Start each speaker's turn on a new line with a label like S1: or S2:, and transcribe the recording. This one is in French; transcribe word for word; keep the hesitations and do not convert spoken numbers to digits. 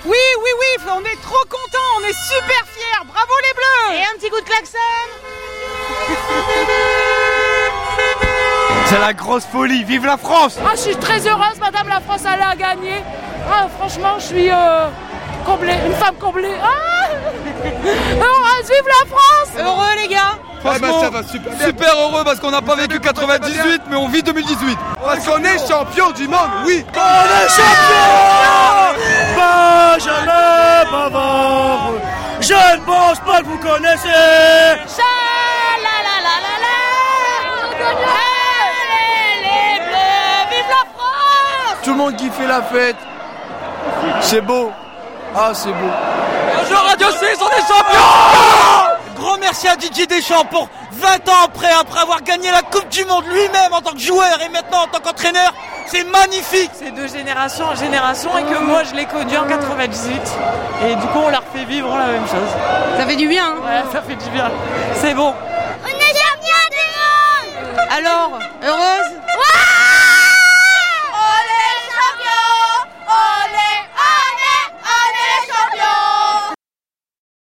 S1: Oui, oui, oui, on est trop contents, on est super fiers. Bravo les Bleus.
S2: Et un petit coup de klaxon.
S3: C'est la grosse folie, vive la France!
S4: Ah, je suis très heureuse, madame, la France elle a gagné. Ah, franchement, je suis euh, comblée, une femme comblée. Ah heureuse, vive la France!
S1: Heureux les gars.
S3: Franchement,
S5: Ouais, bah, ça va super bien.
S3: super heureux parce qu'on n'a pas vécu quatre-vingt-dix-huit, mais on vit deux mille dix-huit.
S5: Parce qu'on est champion du monde, oui.
S3: On est champion!
S6: Benjamin Pavard, je ne pense pas que vous connaissez.
S3: Tout le monde qui fait la fête. C'est beau. Ah, c'est beau.
S7: Bonjour Radio C, ils sont des champions! Grand merci à Didier Deschamps pour vingt ans après, après avoir gagné la Coupe du Monde lui-même en tant que joueur et maintenant en tant qu'entraîneur. C'est magnifique!
S1: C'est de génération en génération et que moi je l'ai connu en quatre-vingt-dix-huit. Et du coup on leur fait vivre la même chose. Ça fait du bien. Hein. Ouais, ça fait du bien. C'est bon.
S2: On est champion du monde.
S1: Alors, heureux?